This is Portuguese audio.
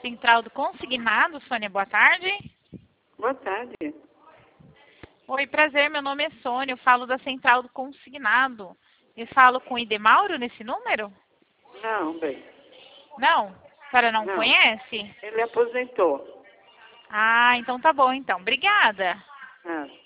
Central do Consignado, Sônia, boa tarde. Boa tarde. Oi, prazer, meu nome é Sônia, eu falo da Central do Consignado. Eu falo com o Idemauro nesse número? Não, bem. Não? A senhora não Não. conhece? Ele aposentou. Ah, então tá bom, então. Obrigada. Ah.